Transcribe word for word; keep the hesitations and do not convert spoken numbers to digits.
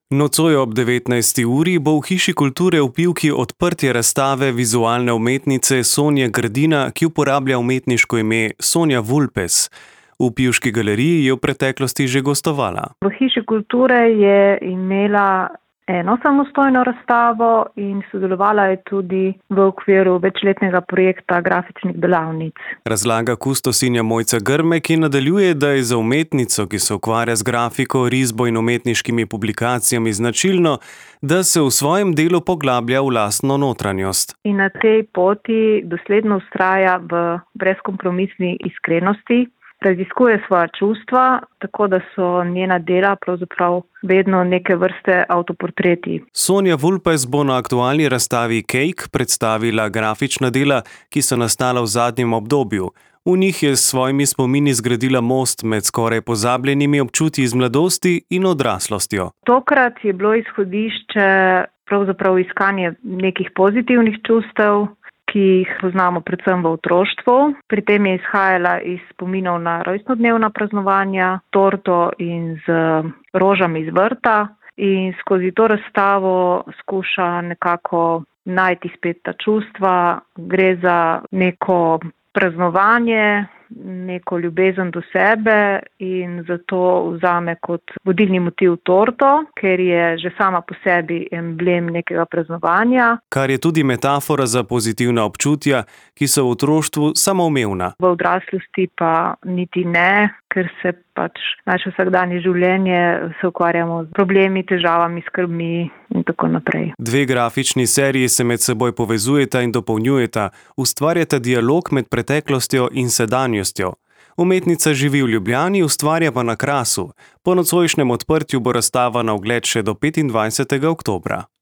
Nocoj ob devetnajsti uri bo v Hiši kulture v Pivki odprtje razstave vizualne umetnice Sonje Grdina, ki uporablja umetniško ime Sonja Vulpes. V Pivški galeriji je v preteklosti že gostovala. V Hiši kulture je imela eno samostojno razstavo in sodelovala je tudi v okviru večletnega projekta grafičnih delavnic. Razlaga kustosinja Mojca Grme, ki nadaljuje, da je za umetnico, ki se ukvarja z grafiko, risbo in umetniškimi publikacijami, značilno, da se v svojem delu poglablja v lastno notranjost. In na tej poti dosledno vztraja v brezkompromisni iskrenosti, raziskuje svoja čustva, tako da so njena dela pravzaprav vedno neke vrste avtoportreti. Sonja Vulpes bo na aktualni razstavi Cake predstavila grafična dela, ki so nastala v zadnjem obdobju. V njih je s svojimi spomini zgradila most med skoraj pozabljenimi občutji iz mladosti in odraslostjo. Tokrat je bilo izhodišče pravzaprav iskanje nekih pozitivnih čustev, ki jih poznamo predvsem v otroštvu. Pri tem je izhajala iz spominov na rojstnodnevna praznovanja, torto in z rožami iz vrta, in skozi to razstavo skuša nekako najti spet ta čustva. Gre za neko praznovanje, neko ljubezen do sebe in zato vzame kot vodilni motiv torto, ker je že sama po sebi emblem nekega praznovanja. Kar je tudi metafora za pozitivna občutja, ki so v otroštvu samoumevna. V odraslosti pa niti ne, ker se pač naše vsakdanje življenje se ukvarjamo z problemi, težavami, skrbmi in tako naprej. Dve grafični seriji se med seboj povezujeta in dopolnjujeta, ustvarjata dialog med preteklostjo in sedanjostjo. Umetnica živi v Ljubljani, ustvarja pa na Krasu. Po nocojšnjem odprtju bo razstava na ogled še do petindvajsetega oktobra.